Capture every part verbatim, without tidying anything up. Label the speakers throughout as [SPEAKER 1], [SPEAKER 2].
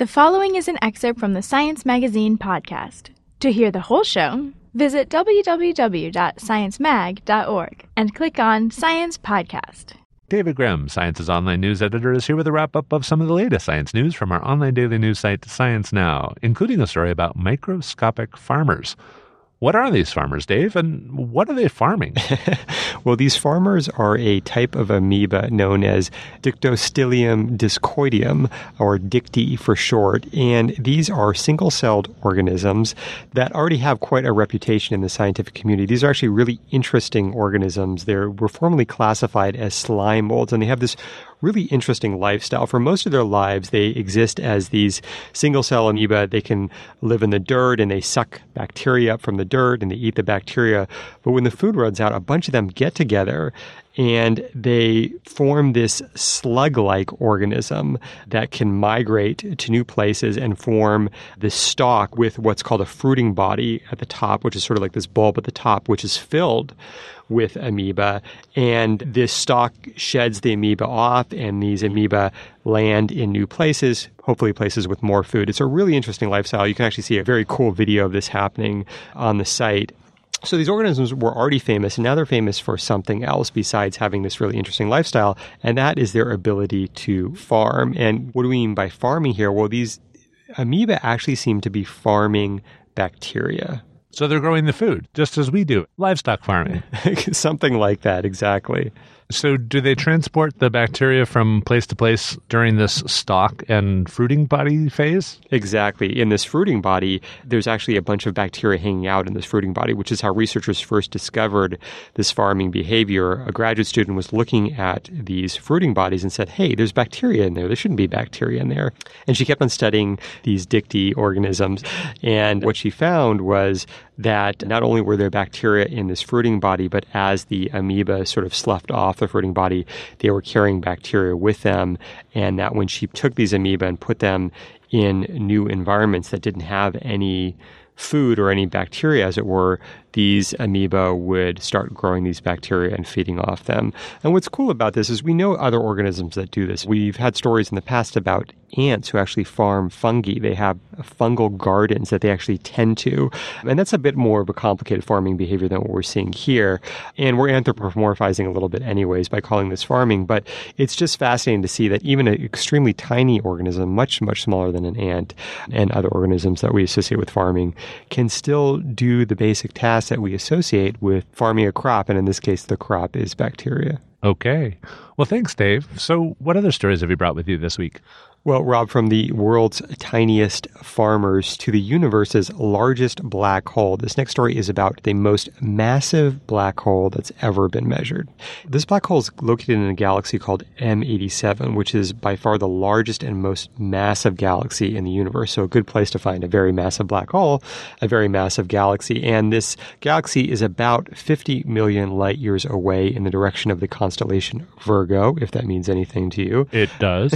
[SPEAKER 1] The following is an excerpt from the Science Magazine podcast. To hear the whole show, visit w w w dot science mag dot org and click on Science Podcast.
[SPEAKER 2] David Grimm, Science's online news editor, is here with a wrap-up of some of the latest science news from our online daily news site, Science Now, including a story about microscopic farmers. What are these farmers, Dave, and what are they farming?
[SPEAKER 3] Well, these farmers are a type of amoeba known as Dictyostelium discoideum, or Dicty for short, and these are single-celled organisms that already have quite a reputation in the scientific community. These are actually really interesting organisms. They were formerly classified as slime molds, and they have this really interesting lifestyle. For most of their lives, they exist as these single-cell amoeba. They can live in the dirt, and they suck bacteria up from the dirt, and they eat the bacteria. But when the food runs out, a bunch of them get together, and they form this slug-like organism that can migrate to new places and form this stalk with what's called a fruiting body at the top, which is sort of like this bulb at the top, which is filled with amoeba, and this stalk sheds the amoeba off, and these amoeba land in new places, hopefully places with more food. It's a really interesting lifestyle. You can actually see a very cool video of this happening on the site. So these organisms were already famous, and now they're famous for something else besides having this really interesting lifestyle, and that is their ability to farm. And what do we mean by farming here? Well, these amoeba actually seem to be farming bacteria.
[SPEAKER 2] So they're growing the food, just as we do, livestock farming.
[SPEAKER 3] Something like that, exactly.
[SPEAKER 2] So do they transport the bacteria from place to place during this stalk and fruiting body phase?
[SPEAKER 3] Exactly. In this fruiting body, there's actually a bunch of bacteria hanging out in this fruiting body, which is how researchers first discovered this farming behavior. A graduate student was looking at these fruiting bodies and said, hey, there's bacteria in there. There shouldn't be bacteria in there. And she kept on studying these Dicty organisms. And what she found was that not only were there bacteria in this fruiting body, but as the amoeba sort of sloughed off the fruiting body, they were carrying bacteria with them, and that when she took these amoeba and put them in new environments that didn't have any food or any bacteria, as it were, these amoeba would start growing these bacteria and feeding off them. And what's cool about this is we know other organisms that do this. We've had stories in the past about ants who actually farm fungi. They have fungal gardens that they actually tend to. And that's a bit more of a complicated farming behavior than what we're seeing here. And we're anthropomorphizing a little bit anyways by calling this farming. But it's just fascinating to see that even an extremely tiny organism, much, much smaller than an ant and other organisms that we associate with farming, can still do the basic tasks that we associate with farming a crop, and in this case, the crop is bacteria.
[SPEAKER 2] Okay. Well, thanks, Dave. So what other stories have you brought with you this week?
[SPEAKER 3] Well, Rob, from the world's tiniest farmers to the universe's largest black hole, this next story is about the most massive black hole that's ever been measured. This black hole is located in a galaxy called M eighty-seven, which is by far the largest and most massive galaxy in the universe. So a good place to find a very massive black hole, a very massive galaxy. And this galaxy is about fifty million light years away in the direction of the constellation Virgo, if that means anything to you.
[SPEAKER 2] It does.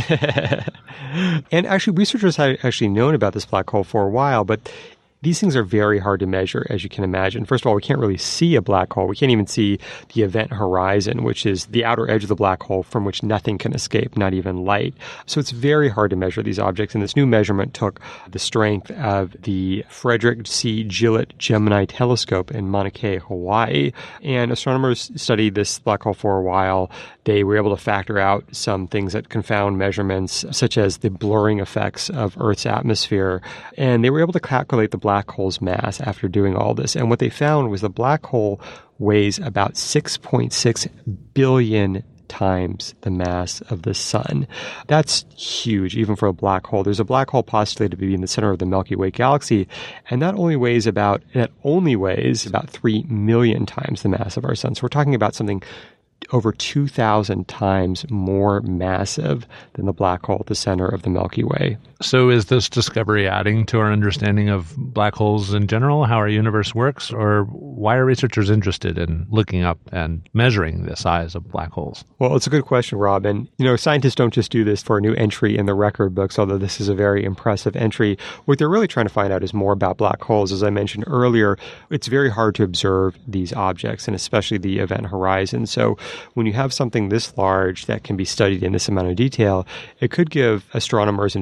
[SPEAKER 3] And actually, researchers had actually known about this black hole for a while, but these things are very hard to measure, as you can imagine. First of all, we can't really see a black hole. We can't even see the event horizon, which is the outer edge of the black hole from which nothing can escape, not even light. So it's very hard to measure these objects. And this new measurement took the strength of the Frederick C. Gillett Gemini Telescope in Mauna Kea, Hawaii. And astronomers studied this black hole for a while. They were able to factor out some things that confound measurements, such as the blurring effects of Earth's atmosphere. And they were able to calculate the black hole's mass after doing all this. And what they found was the black hole weighs about six point six billion times the mass of the sun. That's huge, even for a black hole. There's a black hole postulated to be in the center of the Milky Way galaxy, and that only weighs about, that only weighs about three million times the mass of our sun. So we're talking about something over two thousand times more massive than the black hole at the center of the Milky Way.
[SPEAKER 2] So is this discovery adding to our understanding of black holes in general, how our universe works, or why are researchers interested in looking up and measuring the size of black holes?
[SPEAKER 3] Well, it's a good question, Rob. And, you know, scientists don't just do this for a new entry in the record books, although this is a very impressive entry. What they're really trying to find out is more about black holes. As I mentioned earlier, it's very hard to observe these objects, and especially the event horizon. So when you have something this large that can be studied in this amount of detail, it could give astronomers and physicists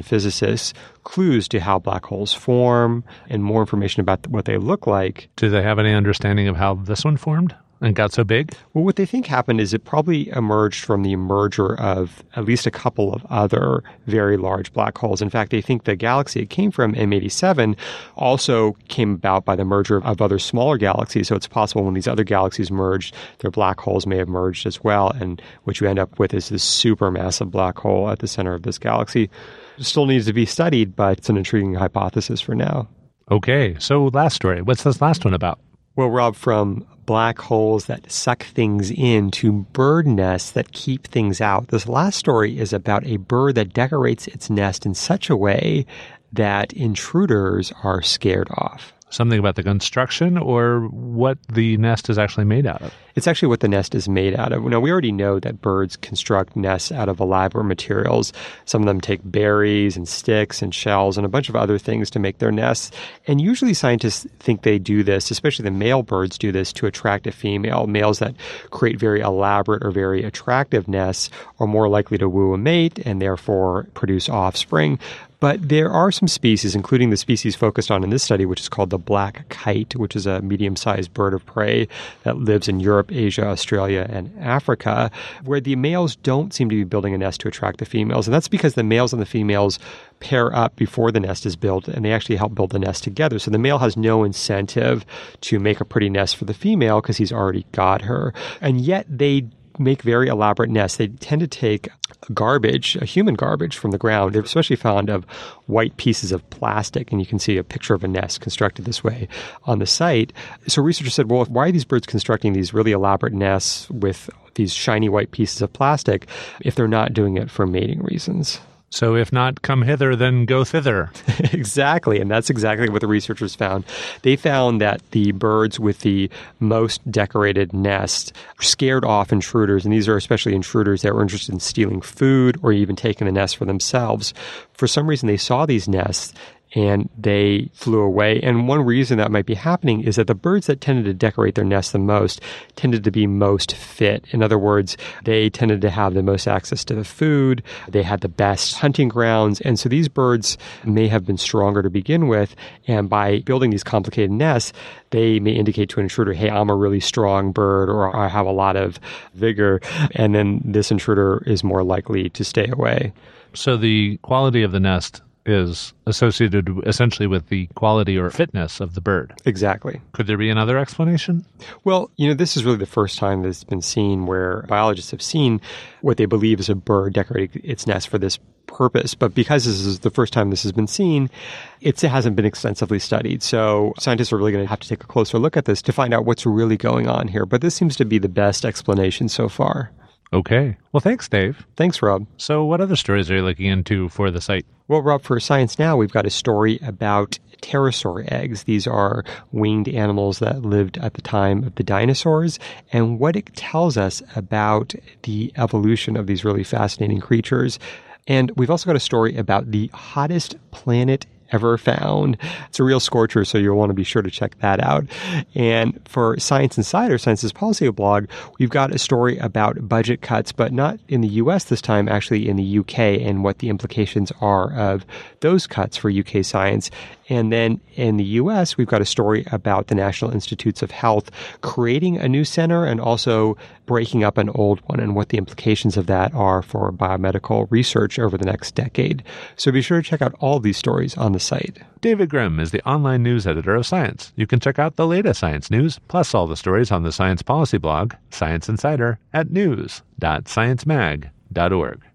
[SPEAKER 3] hypothesis, clues to how black holes form, and more information about what they look like.
[SPEAKER 2] Do they have any understanding of how this one formed and got so big?
[SPEAKER 3] Well, what they think happened is it probably emerged from the merger of at least a couple of other very large black holes. In fact, they think the galaxy it came from, M eighty-seven, also came about by the merger of other smaller galaxies. So it's possible when these other galaxies merged, their black holes may have merged as well. And what you end up with is this supermassive black hole at the center of this galaxy. It still needs to be studied, but it's an intriguing hypothesis for now.
[SPEAKER 2] Okay, so last story. What's this last one about?
[SPEAKER 3] Well, Rob, from black holes that suck things in to bird nests that keep things out. This last story is about a bird that decorates its nest in such a way that intruders are scared off.
[SPEAKER 2] Something about the construction or what the nest is actually made out of?
[SPEAKER 3] It's actually what the nest is made out of. Now, we already know that birds construct nests out of elaborate materials. Some of them take berries and sticks and shells and a bunch of other things to make their nests. And usually scientists think they do this, especially the male birds do this, to attract a female. Males that create very elaborate or very attractive nests are more likely to woo a mate and therefore produce offspring. But there are some species, including the species focused on in this study, which is called the black kite, which is a medium-sized bird of prey that lives in Europe, Asia, Australia, and Africa, where the males don't seem to be building a nest to attract the females. And that's because the males and the females pair up before the nest is built, and they actually help build the nest together. So the male has no incentive to make a pretty nest for the female because he's already got her. And yet they make very elaborate nests. They tend to take garbage, a human garbage from the ground. They're especially fond of white pieces of plastic, and you can see a picture of a nest constructed this way on the site. So researchers said, well, why are these birds constructing these really elaborate nests with these shiny white pieces of plastic if they're not doing it for mating reasons?
[SPEAKER 2] So if not come hither, then go thither.
[SPEAKER 3] Exactly. And that's exactly what the researchers found. They found that the birds with the most decorated nests scared off intruders. And these are especially intruders that were interested in stealing food or even taking the nest for themselves. For some reason, they saw these nests and they flew away. And one reason that might be happening is that the birds that tended to decorate their nests the most tended to be most fit. In other words, they tended to have the most access to the food. They had the best hunting grounds. And so these birds may have been stronger to begin with. And by building these complicated nests, they may indicate to an intruder, hey, I'm a really strong bird, or I have a lot of vigor. And then this intruder is more likely to stay away.
[SPEAKER 2] So the quality of the nest is associated essentially with the quality or fitness of the bird.
[SPEAKER 3] Exactly.
[SPEAKER 2] Could there be another explanation?
[SPEAKER 3] Well, you know, this is really the first time that it's been seen where biologists have seen what they believe is a bird decorating its nest for this purpose. But because this is the first time this has been seen, it hasn't been extensively studied. So scientists are really going to have to take a closer look at this to find out what's really going on here. But this seems to be the best explanation so far.
[SPEAKER 2] Okay. Well, thanks, Dave.
[SPEAKER 3] Thanks, Rob.
[SPEAKER 2] So what other stories are you looking into for the site?
[SPEAKER 3] Well, Rob, for Science Now, we've got a story about pterosaur eggs. These are winged animals that lived at the time of the dinosaurs, and what it tells us about the evolution of these really fascinating creatures. And we've also got a story about the hottest planet ever found. It's a real scorcher, so you'll want to be sure to check that out. And for Science Insider, Science's Policy blog, we've got a story about budget cuts, but not in the U S this time, actually in the U K, and what the implications are of those cuts for U K science. And then in the U S, we've got a story about the National Institutes of Health creating a new center and also breaking up an old one, and what the implications of that are for biomedical research over the next decade. So be sure to check out all of these stories on the site.
[SPEAKER 2] David Grimm is the online news editor of Science. You can check out the latest science news, plus all the stories on the Science Policy blog, Science Insider, at news dot science mag dot org.